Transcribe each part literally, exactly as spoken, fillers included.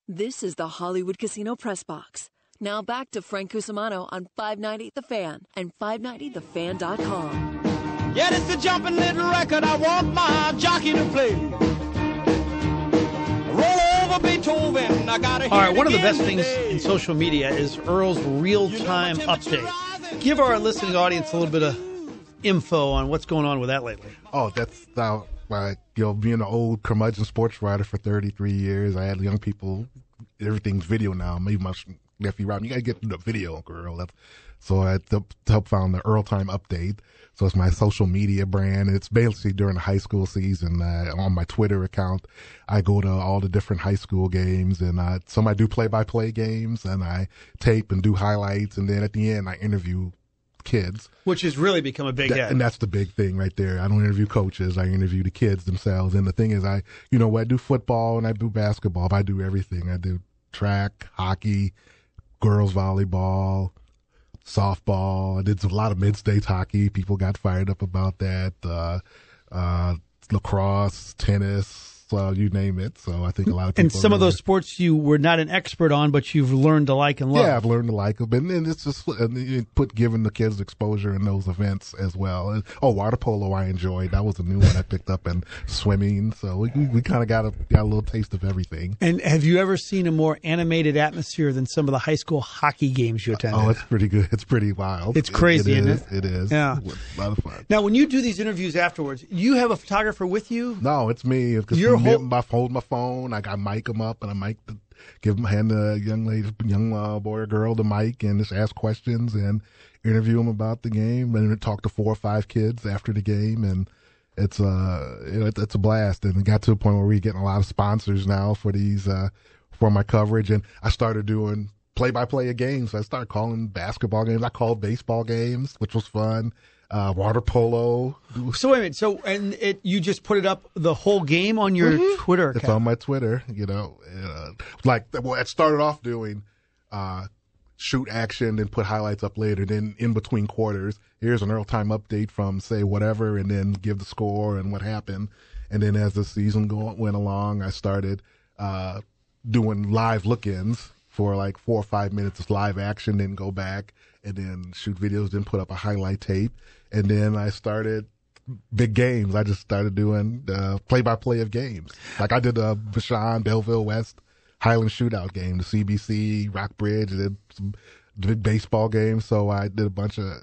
This is the Hollywood Casino Press Box. Now back to Frank Cusimano on five ninety The Fan and five ninety the fan dot com. Yeah, it's the jumping little record I want my jockey to play. Roll over Beethoven, I gotta hear All right, it one of the again best things today. in social media is Earl's real-time update. Give our listening audience a little bit of info on what's going on with that lately. Oh, that's uh, like, you know, being an old curmudgeon sports writer for thirty-three years. I had young people, everything's video now. Maybe my nephew Rob, you got to get the video, Uncle Earl. That's, so I helped found the Earl Time Update. So it's my social media brand. It's basically during the high school season. Uh, on my Twitter account, I go to all the different high school games, and uh, some I do play-by-play games, and I tape and do highlights, and then at the end I interview kids. Which has really become a big That, hit. and that's the big thing right there. I don't interview coaches. I interview the kids themselves. And the thing is, I, you know, I do football and I do basketball. I do everything. I do track, hockey, girls volleyball, softball. I did a lot of mid-states hockey. People got fired up about that. Uh, uh, lacrosse, tennis, uh, you name it. So I think a lot of people. And some of really, those sports you were not an expert on, but you've learned to like and love. Yeah, I've learned to like them. And then it's just and you put giving the kids exposure in those events as well. And, oh, water polo I enjoyed. That was a new one I picked up, and swimming. So we, we, we kind of got a, got a little taste of everything. And have you ever seen a more animated atmosphere than some of the high school hockey games you attended? Oh, it's pretty good. It's pretty wild. It's crazy, it, it isn't is, it? It is. Yeah. A lot of fun. Now, when you do these interviews afterwards, you have a photographer with you? No, it's me. It's Your me, whole- my, hold my phone. I, I mic them up, and I mic the, give them, hand the young lady, young uh, boy or girl the mic, and just ask questions and interview them about the game, and talk to four or five kids after the game, and it's uh, it, it's a blast. And it got to a point where we're getting a lot of sponsors now for these uh, for my coverage, and I started doing play-by-play of games. I started calling basketball games. I called baseball games, which was fun. Uh, water polo. So wait a minute. So and it you just put it up the whole game on your Mm-hmm. Twitter account? It's on my Twitter. You know, uh, like well, it started off doing uh, shoot action, and put highlights up later. Then in between quarters, here's an Earl Time update from say whatever, and then give the score and what happened. And then as the season go, went along, I started uh, doing live look-ins for like four or five minutes of live action, then go back and then shoot videos, then put up a highlight tape. And then I started big games. I just started doing uh, play-by-play of games. Like I did a Vashon, Belleville West Highland Shootout game, the C B C, Rockbridge, I did some big baseball games. So I did a bunch of,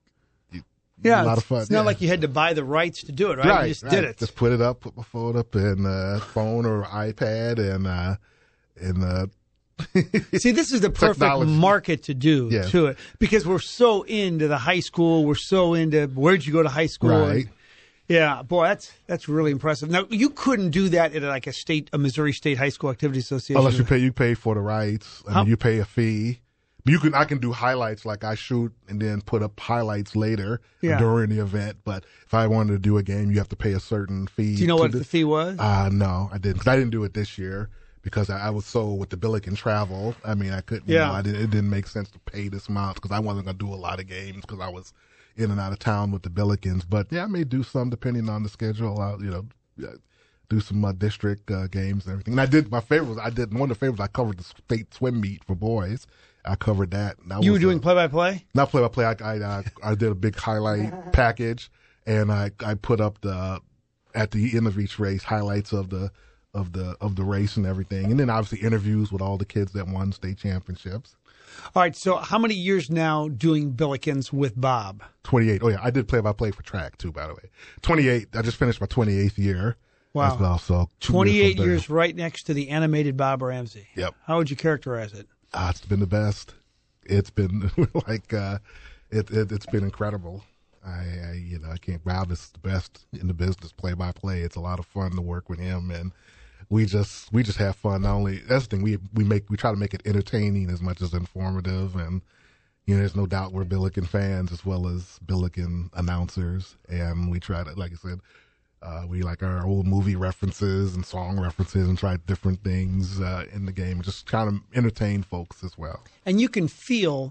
Yeah, a lot it's, of fun. it's not yeah. like you had to buy the rights to do it, right? Right, You just right. did it. Just put it up, put my phone up in uh, phone or iPad, and uh, and uh, See, this is the perfect Technology. market to do Yes. to it because we're so into the high school. We're so into where'd you go to high school? Right. Yeah, boy, that's that's really impressive. Now, you couldn't do that at like a state, a Missouri State High School Activity Association. unless you pay, you pay for the rights. I How- mean, you pay a fee. But you can, I can do highlights like I shoot and then put up highlights later Yeah. during the event. But if I wanted to do a game, you have to pay a certain fee. Do you know to what do- the fee was? Uh, no, I didn't. Cause I didn't do it this year because I, I was so with the Billiken travel. I mean, I couldn't, you Yeah. know, I didn't, it didn't make sense to pay this amount because I wasn't going to do a lot of games because I was in and out of town with the Billikens. But yeah, I may do some depending on the schedule. I'll, you know, uh, do some uh, district uh, games and everything. And I did, my favorite was, I did, one of the favorites, I covered the state swim meet for boys. I covered that. that you were was, doing uh, play by play? not play by play. I I, uh, I did a big highlight package, and I I put up the at the end of each race highlights of the of the of the race and everything, and then obviously interviews with all the kids that won state championships. All right. So, how many years now doing Billikens with Bob? twenty-eight. Oh yeah, I did play by play for track too. By the way, twenty-eight. I just finished my twenty-eighth year. Wow. As well, so two Twenty-eight from years, there. right next to the animated Bob Ramsey. Yep. How would you characterize it? Ah, it's been the best. It's been like uh, it, it it's been incredible. I, I you know I can't. Bob is the best in the business, play by play. It's a lot of fun to work with him, and we just we just have fun. Not only that's the thing we we make we try to make it entertaining as much as informative, and you know there's no doubt we're Billiken fans as well as Billiken announcers, and we try to, like I said. Uh, we like our old movie references and song references and try different things uh, in the game, just trying to entertain folks as well. And you can feel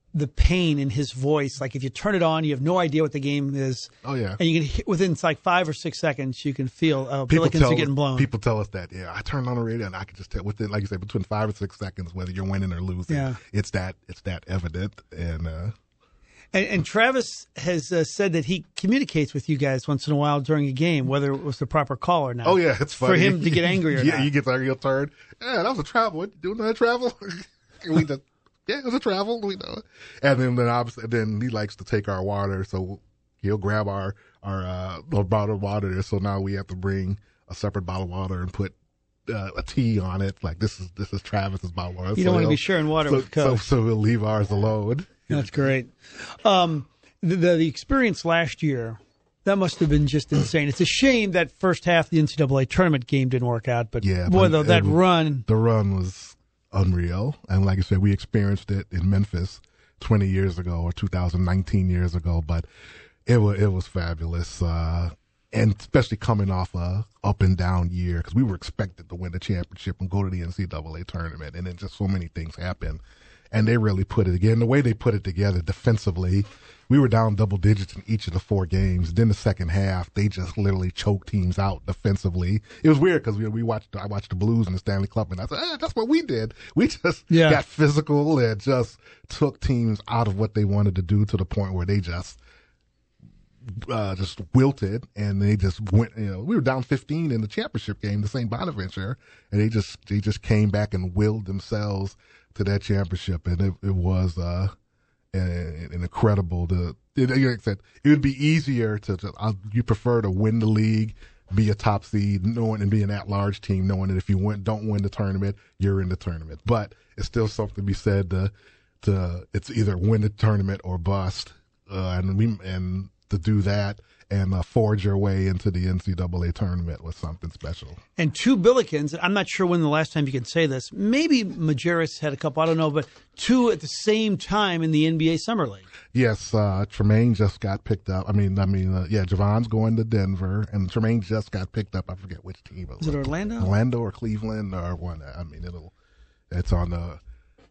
the pain in his voice. Like if you turn it on, you have no idea what the game is. Oh yeah. And you can hit, within like five or six seconds, you can feel uh, people Billikens tell, are getting blown. People tell us that. Yeah, I turned on the radio and I could just tell within, like you said, between five or six seconds whether you're winning or losing. Yeah. It's that it's that evident. And uh, and, and Travis has uh, said that he communicates with you guys once in a while during a game, whether it was the proper call or not. Oh yeah, it's funny for him to get angry or yeah, not. he gets angry. He'll turn. Yeah, that was a travel. What, doing that travel? we just. Yeah, it was a travel. We know it. And then, then obviously, then he likes to take our water, so he'll grab our our uh, bottle of water. So now we have to bring a separate bottle of water and put uh, a T on it. Like this is this is Travis's bottle of water. You so don't want to be sharing water so, with so, Coach. so we'll leave ours alone. That's great. Um, the, the the experience last year, that must have been just insane. It's a shame that first half of the N C double A tournament game didn't work out, but Yeah, boy, but though, that it- run. The run was unreal. And like I said, we experienced it in Memphis twenty years ago or two thousand nineteen years ago, but it was, it was fabulous. Uh, and especially coming off a up and down year, because we were expected to win the championship and go to the N C double A tournament. And then just so many things happened. And they really put it again. The way they put it together defensively, we were down double digits in each of the four games. Then the second half, they just literally choked teams out defensively. It was weird because we, we watched, I watched the Blues and the Stanley Cup, and I said, eh, that's what we did. We just Yeah. got physical and just took teams out of what they wanted to do to the point where they just, uh, just wilted, and they just went, you know, we were down fifteen in the championship game, the Saint Bonaventure, and they just, they just came back and willed themselves to that championship. And it, it was, uh, an, an incredible, to, it, like I said, it would be easier to, to uh, you prefer to win the league, be a top seed, knowing and be an at-large team, knowing that if you win, don't win the tournament, you're in the tournament. But it's still something to be said to, to, it's either win the tournament or bust. Uh, and we, and to do that and uh, forge your way into the N C double A tournament was something special. And two Billikens, I'm not sure when the last time you can say this. Maybe Majerus had a couple, I don't know, but two at the same time in the N B A Summer League. Yes, uh, Tremaine just got picked up. I mean, I mean, uh, yeah, Javon's going to Denver, and Tremaine just got picked up. I forget which team it was. Is it Orlando? Orlando or Cleveland or one. I mean, it'll, it's on the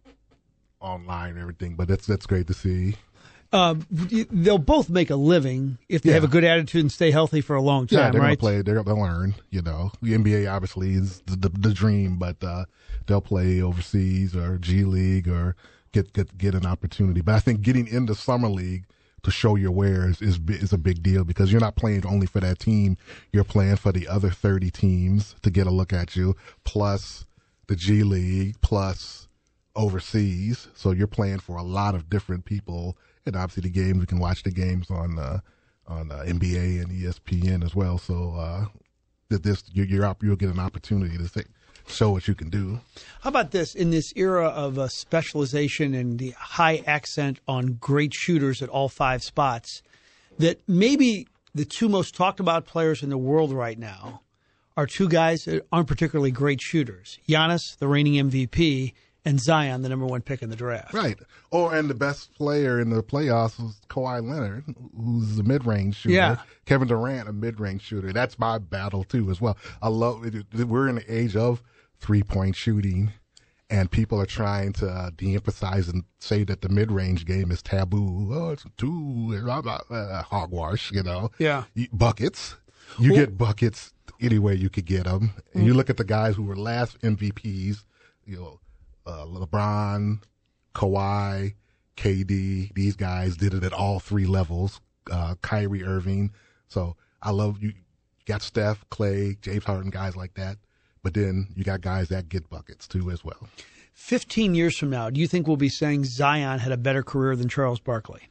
online and everything, but it's it's great to see. Uh, they'll both make a living if they Yeah. have a good attitude and stay healthy for a long time, Yeah, they're right? gonna play. They're gonna learn. You know, the N B A obviously is the, the, the dream, but uh, they'll play overseas or G League or get get get an opportunity. But I think getting into summer league to show your wares is is a big deal because you're not playing only for that team. You're playing for the other thirty teams to get a look at you, plus the G League, plus overseas. So you're playing for a lot of different people. And obviously the games, we can watch the games on uh, on uh, N B A and E S P N as well. So uh, that this you're, you're up, you'll get an opportunity to say, show what you can do. How about this? In this era of uh, specialization and the high accent on great shooters at all five spots, that maybe the two most talked about players in the world right now are two guys that aren't particularly great shooters. Giannis, the reigning M V P, and Zion, the number one pick in the draft. Right. Or, and the best player in the playoffs was Kawhi Leonard, who's a mid-range shooter. Yeah. Kevin Durant, a mid-range shooter. That's my battle, too, as well. I love it. We're in the age of three-point shooting, and people are trying to uh, de-emphasize and say that the mid-range game is taboo. Oh, it's too uh, hogwash, you know. Yeah. Buckets. You Well- get buckets any way you could get them. And you look at the guys who were last M V Ps, you know, Uh, LeBron, Kawhi, K D, these guys did it at all three levels. Uh, Kyrie Irving. So I love you. You got Steph, Clay, James Harden, guys like that. But then you got guys that get buckets too as well. Fifteen years from now, do you think we'll be saying Zion had a better career than Charles Barkley?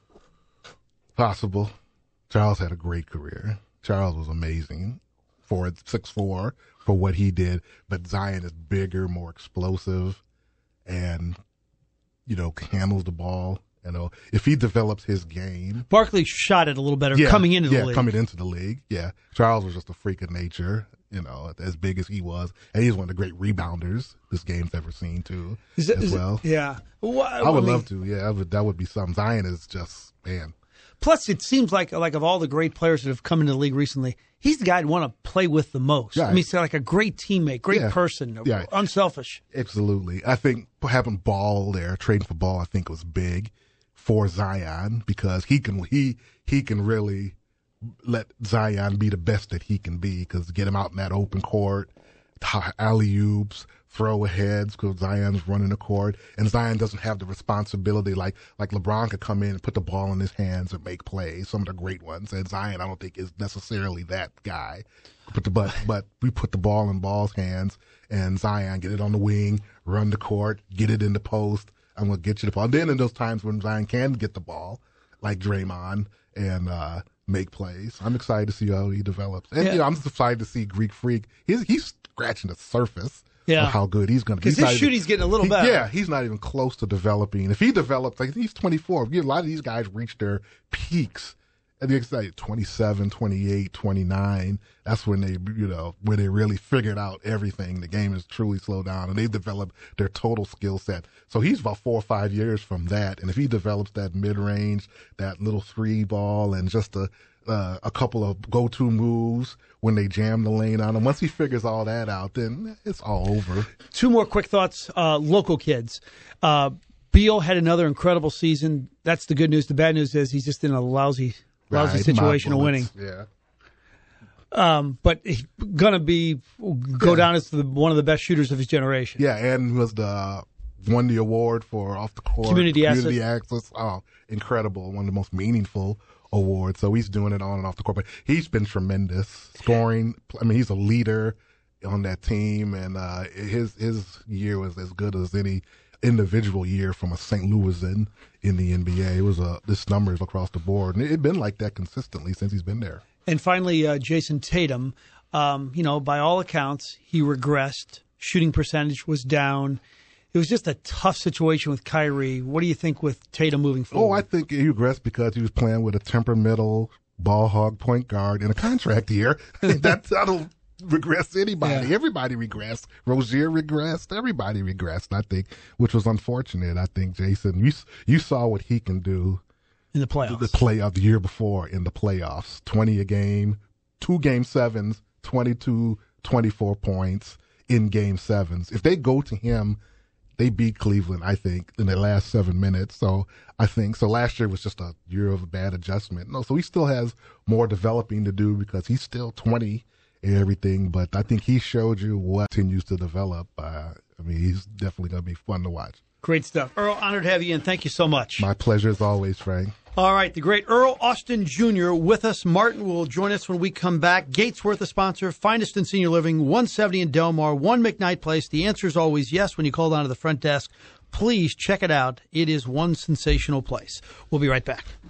Possible. Charles had a great career. Charles was amazing for six foot four for what he did. But Zion is bigger, more explosive, and, you know, handles the ball. You know, if he develops his game. Barkley shot it a little better Yeah, coming into yeah, the league. coming into the league. Yeah. Charles was just a freak of nature, you know, as big as he was. And he's one of the great rebounders this game's ever seen, too, Is it- as is it- well. yeah. Well, I would mean, love to. Yeah, that would, that would be something. Zion is just, man. Plus, it seems like like of all the great players that have come into the league recently, he's the guy I'd want to play with the most. Yeah. I mean, he's like a great teammate, great Yeah. person, Yeah. unselfish. Absolutely. I think having Ball there, trading for Ball, I think was big for Zion because he can he he can really let Zion be the best that he can be because get him out in that open court, alley-oops, throw aheads because Zion's running the court, and Zion doesn't have the responsibility like like LeBron could come in and put the ball in his hands and make plays, some of the great ones. And Zion, I don't think is necessarily that guy. But the, but but we put the ball in Ball's hands, and Zion get it on the wing, run the court, get it in the post. I'm gonna get you the ball. And then in those times when Zion can get the ball, like Draymond, and uh, make plays, I'm excited to see how he develops. And Yeah. you know, I'm just excited to see Greek Freak. He's he's scratching the surface. Yeah. Of how good he's going to be. Because his shooting's getting a little he, better. Yeah, he's not even close to developing. If he develops, like he's twenty-four, a lot of these guys reach their peaks at the like twenty-seven, twenty-eight, twenty-nine. That's when they, you know, where they really figured out everything. The game is truly slowed down and they've developed their total skill set. So he's about four or five years from that. And if he develops that mid-range, that little three ball and just a, Uh, a couple of go-to moves when they jam the lane on him. Once he figures all that out, then it's all over. Two more quick thoughts. Uh, local kids. Uh, Beal had another incredible season. That's the good news. The bad news is he's just in a lousy, lousy Right, situation of mob winning. bullets, Yeah. Um, but he's gonna be go Yeah. down as the, one of the best shooters of his generation. Yeah, and was the won the award for off the court Community community access. Oh, incredible! One of the most meaningful awards. So he's doing it on and off the court, but he's been tremendous scoring. I mean, he's a leader on that team, and uh, his his year was as good as any individual year from a Saint Louisan in the N B A. It was a this numbers across the board, and it's been like that consistently since he's been there. And finally, uh, Jason Tatum. Um, you know, by all accounts, he regressed. Shooting percentage was down. It was just a tough situation with Kyrie. What do you think with Tatum moving forward? Oh, I think he regressed because he was playing with a temperamental ball hog point guard in a contract year. That's that'll regress anybody. Yeah. Everybody regressed. Rozier regressed. Everybody regressed. I think, which was unfortunate. I think Jason, you you saw what he can do in the playoffs. The play of the year before in the playoffs, twenty a game, two game sevens, twenty-two, twenty-four points in game sevens. If they go to him. They beat Cleveland, I think, in the last seven minutes. So I think so. Last year was just a year of a bad adjustment. No, so he still has more developing to do because he's still twenty and everything. But I think he showed you what continues to develop. Uh, I mean, he's definitely going to be fun to watch. Great stuff. Earl, honored to have you in. Thank you so much. My pleasure as always, Frank. All right, the great Earl Austin Junior with us. Martin will join us when we come back. Gatesworth, a sponsor. Finest in Senior Living, one seventy in Delmar, one McKnight Place. The answer is always yes when you call down to the front desk. Please check it out. It is one sensational place. We'll be right back.